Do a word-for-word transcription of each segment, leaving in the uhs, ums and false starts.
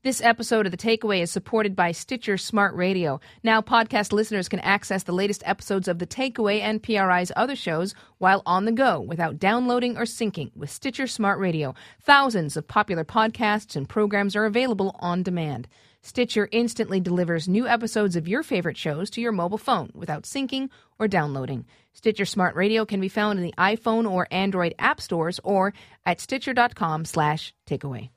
This episode of The Takeaway is supported by Stitcher Smart Radio. Now podcast listeners can access the latest episodes of The Takeaway and P R I's other shows while on the go without downloading or syncing with Stitcher Smart Radio. Thousands of popular podcasts and programs are available on demand. Stitcher instantly delivers new episodes of your favorite shows to your mobile phone without syncing or downloading. Stitcher Smart Radio can be found in the iPhone or Android app stores or at stitcher.com slash takeaway.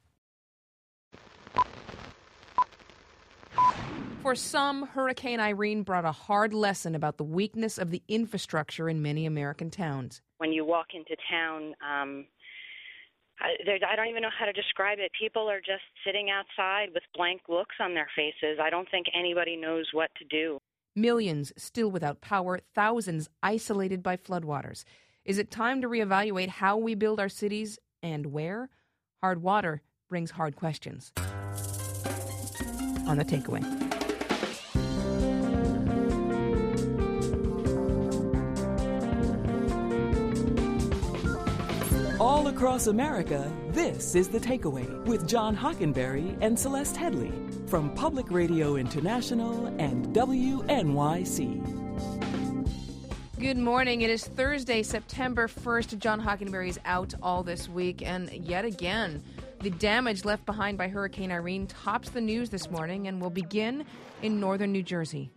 For some, Hurricane Irene brought a hard lesson about the weakness of the infrastructure in many American towns. When you walk into town, um, I, there, I don't even know how to describe it. People are just sitting outside with blank looks on their faces. I don't think anybody knows what to do. Millions still without power, thousands isolated by floodwaters. Is it time to reevaluate how we build our cities and where? Hard water brings hard questions. On The Takeaway. All across America, this is The Takeaway with John Hockenberry and Celeste Headley from Public Radio International and W N Y C. Good morning. It is Thursday, September first. John Hockenberry is out all this week, and yet again, the damage left behind by Hurricane Irene tops the news this morning and will begin in northern New Jersey.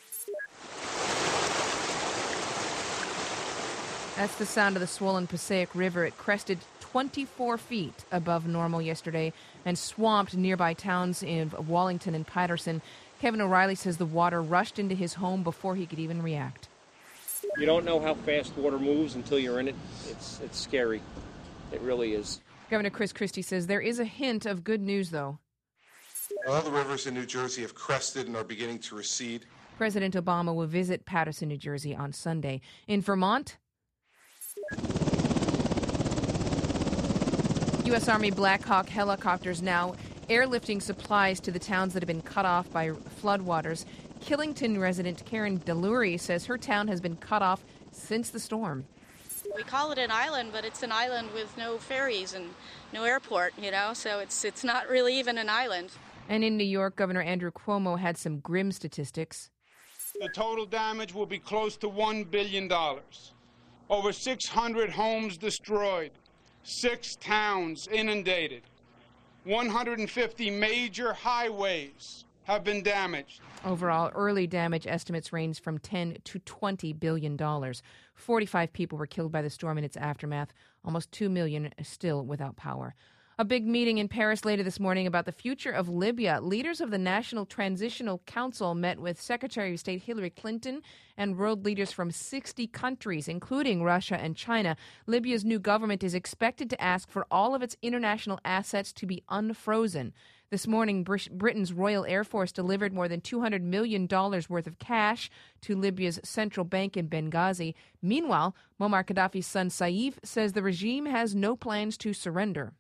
That's the sound of the swollen Passaic River. It crested twenty-four feet above normal yesterday and swamped nearby towns in Wallington and Patterson. Kevin O'Reilly says the water rushed into his home before he could even react. You don't know how fast water moves until you're in it. It's it's scary. It really is. Governor Chris Christie says there is a hint of good news, though. Other rivers in New Jersey have crested and are beginning to recede. President Obama will visit Patterson, New Jersey on Sunday. In Vermont, U S. Army Black Hawk helicopters now airlifting supplies to the towns that have been cut off by floodwaters. Killington resident Karen Delury says her town has been cut off since the storm. We call it an island, but it's an island with no ferries and no airport, you know, so it's it's not really even an island. And in New York, Governor Andrew Cuomo had some grim statistics. The total damage will be close to one billion dollars. Over six hundred homes destroyed, six towns inundated, one hundred fifty major highways have been damaged. Overall, early damage estimates range from ten to twenty billion dollars. forty-five people were killed by the storm in its aftermath. Almost two million still without power. A big meeting in Paris later this morning about the future of Libya. Leaders of the National Transitional Council met with Secretary of State Hillary Clinton and world leaders from sixty countries, including Russia and China. Libya's new government is expected to ask for all of its international assets to be unfrozen. This morning, Britain's Royal Air Force delivered more than two hundred million dollars worth of cash to Libya's central bank in Benghazi. Meanwhile, Muammar Gaddafi's son Saif says the regime has no plans to surrender.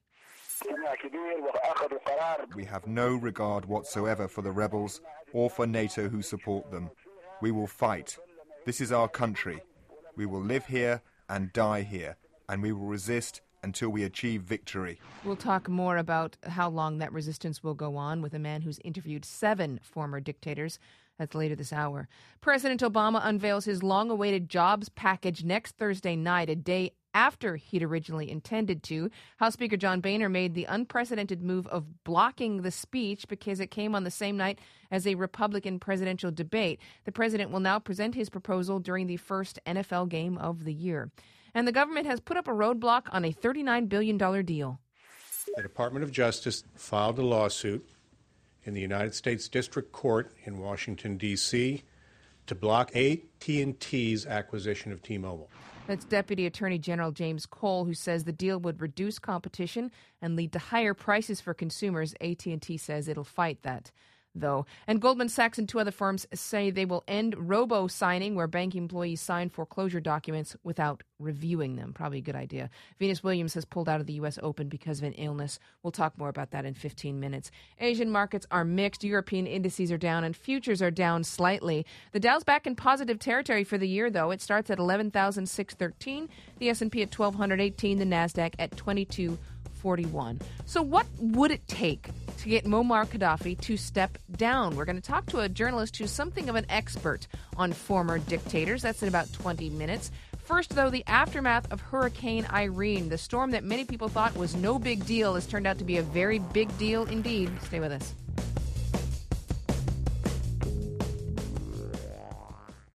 We have no regard whatsoever for the rebels or for NATO who support them. We will fight. This is our country. We will live here and die here, and we will resist until we achieve victory. We'll talk more about how long that resistance will go on with a man who's interviewed seven former dictators. That's later this hour. President Obama unveils his long-awaited jobs package next Thursday night, a day after he'd originally intended to. House Speaker John Boehner made the unprecedented move of blocking the speech because it came on the same night as a Republican presidential debate. The president will now present his proposal during the first N F L game of the year. And the government has put up a roadblock on a thirty-nine billion dollars deal. The Department of Justice filed a lawsuit in the United States District Court in Washington, D C to block A T and T's acquisition of T-Mobile. That's Deputy Attorney General James Cole, who says the deal would reduce competition and lead to higher prices for consumers. A T and T says it'll fight that, though. And Goldman Sachs and two other firms say they will end robo-signing, where bank employees sign foreclosure documents without reviewing them. Probably a good idea. Venus Williams has pulled out of the U S Open because of an illness. We'll talk more about that in fifteen minutes. Asian markets are mixed. European indices are down and futures are down slightly. The Dow's back in positive territory for the year, though. It starts at eleven thousand six hundred thirteen, the S and P at twelve eighteen, the NASDAQ at twenty-two forty-one. So what would it take to get Muammar Gaddafi to step down? We're going to talk to a journalist who's something of an expert on former dictators. That's in about twenty minutes. First, though, the aftermath of Hurricane Irene. The storm that many people thought was no big deal has turned out to be a very big deal indeed. Stay with us.